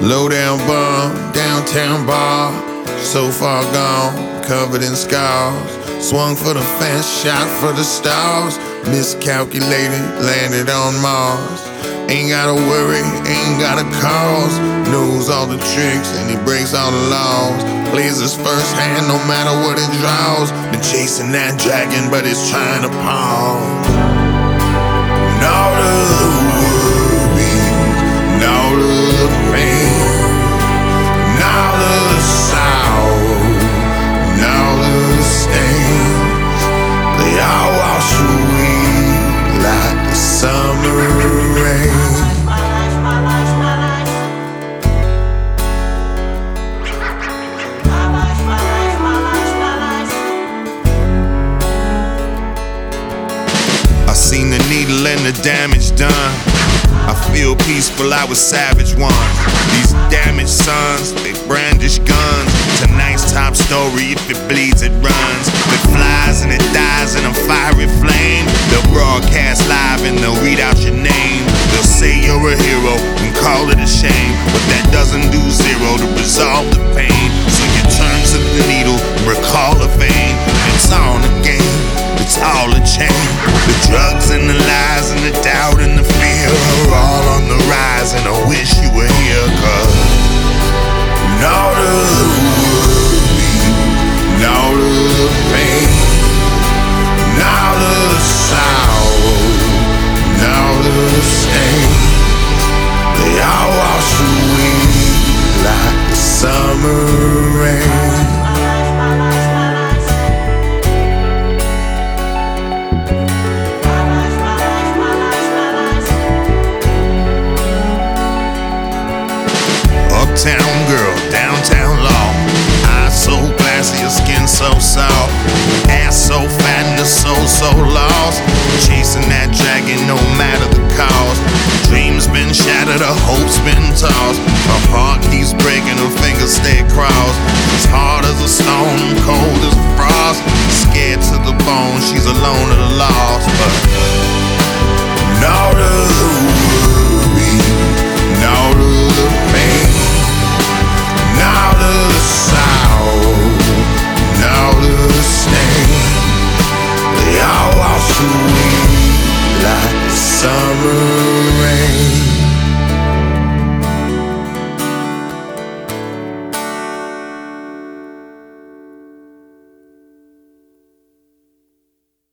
Low down bum, downtown bar, so far gone, covered in scars. Swung for the fence, shot for the stars. Miscalculated, landed on Mars. Ain't gotta worry, ain't gotta cause. Knows all the tricks and he breaks all the laws. Plays his first hand no matter what it draws. Been chasing that dragon but it's trying to pause. And all of the worry, and all of the pain, and all of the sorrow, and all of the stains, they all wash away like the summer rain. I seen the needle and the damage done. I feel peaceful, I was savage one. These damaged sons, they brandish guns. Tonight's top story, if it bleeds, it runs. If it flies and it dies in a fiery flame, they'll broadcast live and they'll read out your name. They'll say you're a hero and call it a shame, but that doesn't do zero to resolve the pain. So you turn to the needle and recall the vein. It's all a game, it's all a chain. The drugs and the lies and the doubt and the fear are all on the rise, and I wish you were here, cause and all of the worry, and all of the pain, and all of the sorrow, and all of the stain, they all wash away like the summer rain. Uptown girl, downtown law. Eyes so glassy, your skin so soft. Ass so fat and the soul so lost. Chasing that dragon no matter the cost. Dreams been shattered, her hopes been tossed. Her heart keeps breaking, her fingers stay crossed. She's hard as a stone, cold as frost. Scared to the bone, she's alone at a loss. But all of the worry, and all of the pain, and all of the sorrow, and all of the stain, they all wash away like the summer rain.